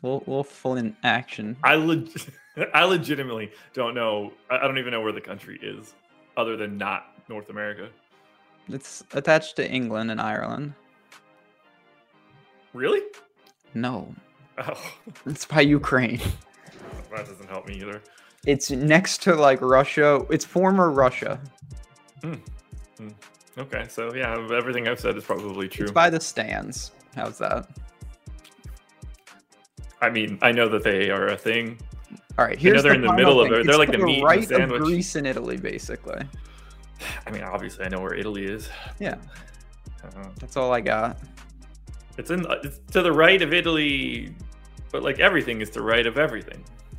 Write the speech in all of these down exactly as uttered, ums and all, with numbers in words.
Wolf, Wolf in action. I leg- I legitimately don't know. I don't even know where the country is, other than not North America. It's attached to England and Ireland. Really? No. Oh. It's by Ukraine. That doesn't help me either. It's next to like Russia. It's former Russia. Mm. Mm. Okay, so yeah, everything I've said is probably true. It's by the stands. How's that? I mean, I know that they are a thing. All right, here's they're the in the middle thing. of it. They're it's like the the meat right and sandwich. of Greece and Italy, basically. I mean, obviously, I know where Italy is. Yeah, uh, that's all I got. It's in. It's to the right of Italy, but like everything is to the right of everything.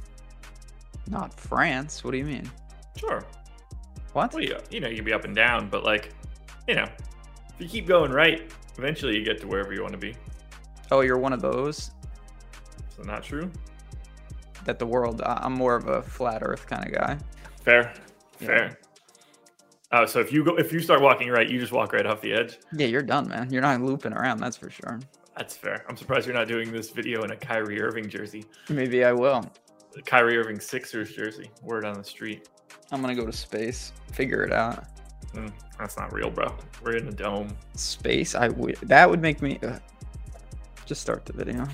Not France. What do you mean? Sure. What? Well, you, you know, you can be up and down, but like, you know, if you keep going right, eventually you get to wherever you want to be. Oh, you're one of those? Is that not true? That the world, I'm more of a flat Earth kind of guy. Fair, fair. Oh, yeah. So if you go, if you start walking right, you just walk right off the edge. Yeah, you're done, man. You're not looping around. That's for sure. That's fair. I'm surprised you're not doing this video in a Kyrie Irving jersey. Maybe I will. A Kyrie Irving Sixers jersey. Word on the street. I'm gonna go to space. Figure it out. Mm, that's not real, bro. We're in a dome. Space. I would. That would make me. Uh, just start the video.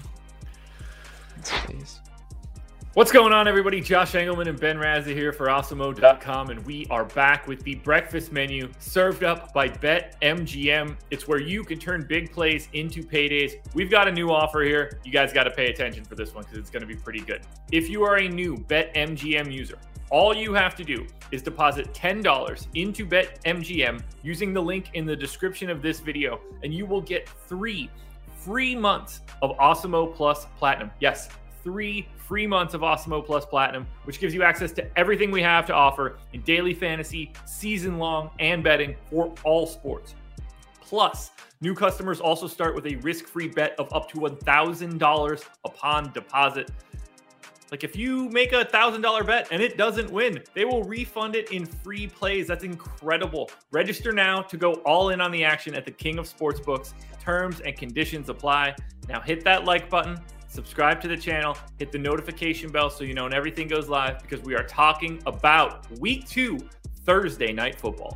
Space. What's going on, everybody? Josh Engelman and Ben Razza here for Awesemo dot com, and we are back with the breakfast menu served up by BetMGM. It's where you can turn big plays into paydays. We've got a new offer here. You guys got to pay attention for this one because it's going to be pretty good. If you are a new BetMGM user, all you have to do is deposit ten dollars into BetMGM using the link in the description of this video, and you will get three free months of Awesemo Plus Platinum. Yes, three free months of Awesemo Plus Platinum, which gives you access to everything we have to offer in daily fantasy, season-long, and betting for all sports. Plus, new customers also start with a risk-free bet of up to one thousand dollars upon deposit. Like if you make a one thousand dollars bet and it doesn't win, they will refund it in free plays. That's incredible. Register now to go all in on the action at the King of Sportsbooks. Terms and conditions apply. Now hit that like button, subscribe to the channel, hit the notification bell so you know when everything goes live, because we are talking about week two, Thursday night football.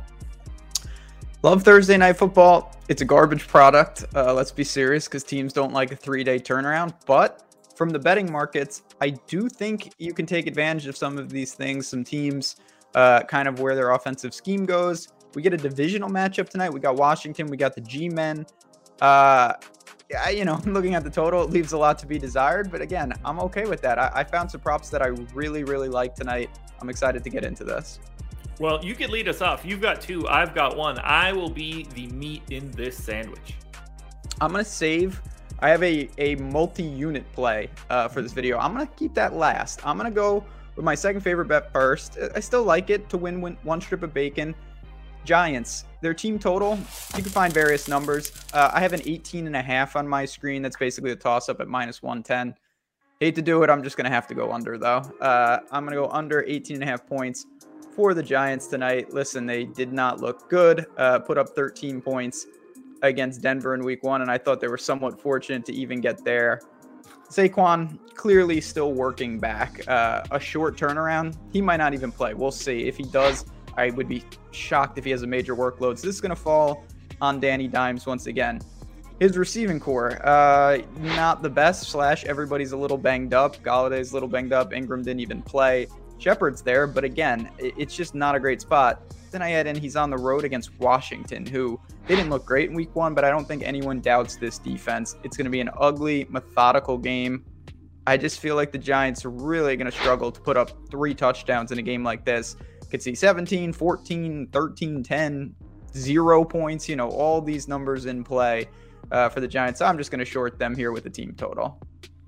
Love Thursday night football. It's a garbage product. Uh, let's be serious, because teams don't like a three-day turnaround. But from the betting markets, I do think you can take advantage of some of these things. Some teams, uh, kind of where their offensive scheme goes. We get a divisional matchup tonight. We got Washington. We got the G-Men. Uh, yeah, you know, looking at the total, it leaves a lot to be desired. But again, I'm okay with that. I, I found some props that I really, really like tonight. I'm excited to get into this. Well, you could lead us off. You've got two. I've got one. I will be the meat in this sandwich. I'm going to save. I have a, a multi-unit play uh, for this video. I'm going to keep that last. I'm going to go with my second favorite bet first. I still like it to win, win one strip of bacon. Giants, their team total, you can find various numbers. Uh, I have an eighteen and a half on my screen. That's basically a toss-up at minus one ten. Hate to do it. I'm just going to have to go under, though. Uh, I'm going to go under eighteen and a half points for the Giants tonight. Listen, they did not look good. Uh, put up thirteen points against Denver in week one, and I thought they were somewhat fortunate to even get there. Saquon clearly still working back. Uh, a short turnaround. He might not even play. We'll see. If he does, I would be shocked if he has a major workload. So this is going to fall on Danny Dimes once again. His receiving core, uh, not the best, slash everybody's a little banged up. Galladay's a little banged up. Ingram didn't even play. Shepard's there, but again, it's just not a great spot. Then I add in he's on the road against Washington, who they didn't look great in week one, but I don't think anyone doubts this defense. It's going to be an ugly, methodical game. I just feel like the Giants are really going to struggle to put up three touchdowns in a game like this. Could see seventeen, fourteen, thirteen, ten, zero points, you know, all these numbers in play uh, for the Giants. So I'm just going to short them here with the team total.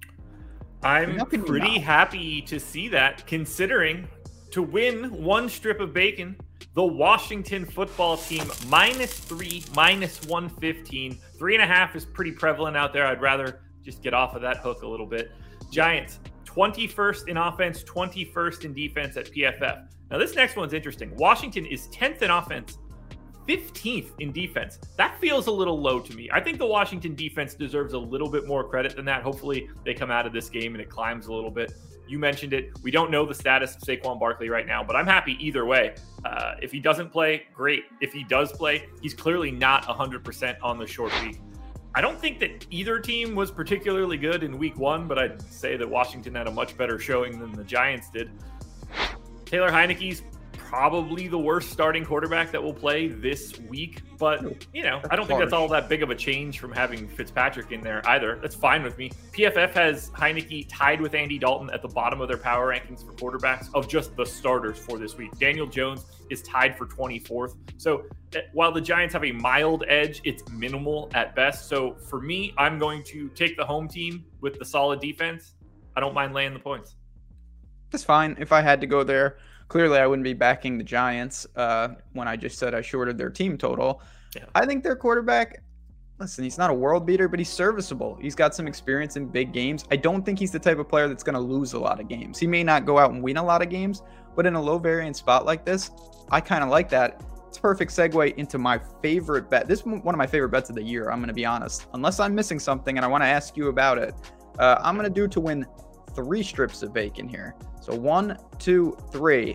I'm pretty happy to see that, considering to win one strip of bacon, the Washington football team minus three, minus one fifteen. Three and a half is pretty prevalent out there. I'd rather just get off of that hook a little bit. Giants, twenty-first in offense, twenty-first in defense at P F F. Now, this next one's interesting. Washington is tenth in offense, fifteenth in defense. That feels a little low to me. I think the Washington defense deserves a little bit more credit than that. Hopefully they come out of this game and it climbs a little bit. You mentioned it. We don't know the status of Saquon Barkley right now, but I'm happy either way. Uh, if he doesn't play, great. If he does play, he's clearly not one hundred percent on the short week. I don't think that either team was particularly good in week one, but I'd say that Washington had a much better showing than the Giants did. Taylor Heineke's probably the worst starting quarterback that will play this week, but you know, I don't think that's all that big of a change from having Fitzpatrick in there either. That's fine with me. P F F has Heinicke tied with Andy Dalton at the bottom of their power rankings for quarterbacks of just the starters for this week. Daniel Jones is tied for twenty-fourth. So while the Giants have a mild edge, it's minimal at best. So for me, I'm going to take the home team with the solid defense. I don't mind laying the points. That's fine. If I had to go there, clearly I wouldn't be backing the Giants uh, when I just said I shorted their team total. Yeah. I think their quarterback, listen, he's not a world beater, but he's serviceable. He's got some experience in big games. I don't think he's the type of player that's going to lose a lot of games. He may not go out and win a lot of games, but in a low variance spot like this, I kind of like that. It's a perfect segue into my favorite bet. This is one of my favorite bets of the year, I'm going to be honest. Unless I'm missing something and I want to ask you about it. Uh, I'm going to do to win three strips of bacon here. So one, two, three.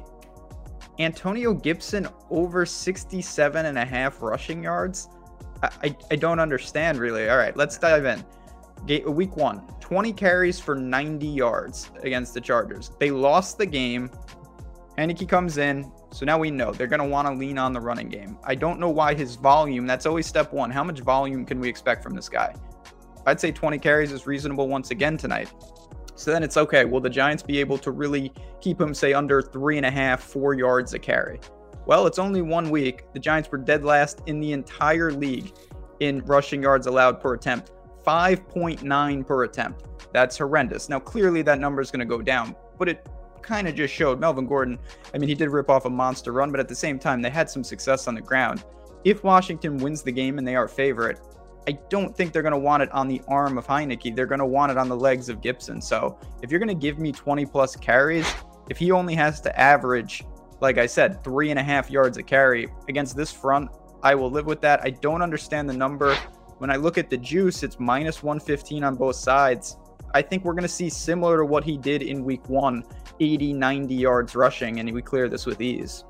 Antonio Gibson over sixty-seven and a half rushing yards. I, I, I don't understand really. All right, let's dive in. Week one, twenty carries for ninety yards against the Chargers. They lost the game. Heinicke comes in. So now we know they're going to want to lean on the running game. I don't know why his volume, that's always step one. How much volume can we expect from this guy? I'd say twenty carries is reasonable once again tonight. So then it's okay. Will the Giants be able to really keep him, say, under three and a half, four yards a carry? Well, it's only one week. The Giants were dead last in the entire league in rushing yards allowed per attempt, five point nine per attempt. That's horrendous. Now, clearly that number is going to go down, but it kind of just showed Melvin Gordon. I mean, he did rip off a monster run, but at the same time, they had some success on the ground. If Washington wins the game and they are favorite, I don't think they're going to want it on the arm of Heinicke. They're going to want it on the legs of Gibson. So if you're going to give me twenty plus carries, if he only has to average, like I said, three and a half yards a carry against this front, I will live with that. I don't understand the number. When I look at the juice, it's minus one fifteen on both sides. I think we're going to see similar to what he did in week one, eighty, ninety yards rushing, and we clear this with ease.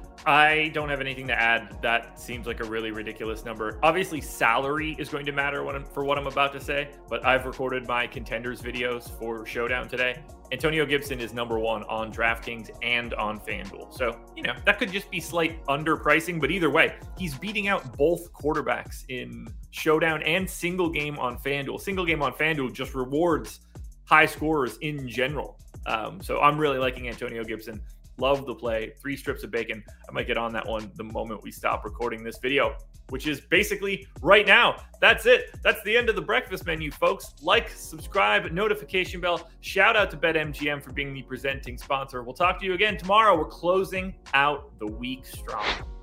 I don't have anything to add. That seems like a really ridiculous number. Obviously, salary is going to matter what I'm, for what I'm about to say, but I've recorded my contenders videos for Showdown today. Antonio Gibson is number one on DraftKings and on FanDuel. So, you know, that could just be slight underpricing, but either way, he's beating out both quarterbacks in Showdown and single game on FanDuel. Single game on FanDuel just rewards high scorers in general. Um, so I'm really liking Antonio Gibson. Love the play. Three strips of bacon. I might get on that one the moment we stop recording this video, which is basically right now. That's it. That's the end of the breakfast menu, folks. Like, subscribe, notification bell. Shout out to BetMGM for being the presenting sponsor. We'll talk to you again tomorrow. We're closing out the week strong.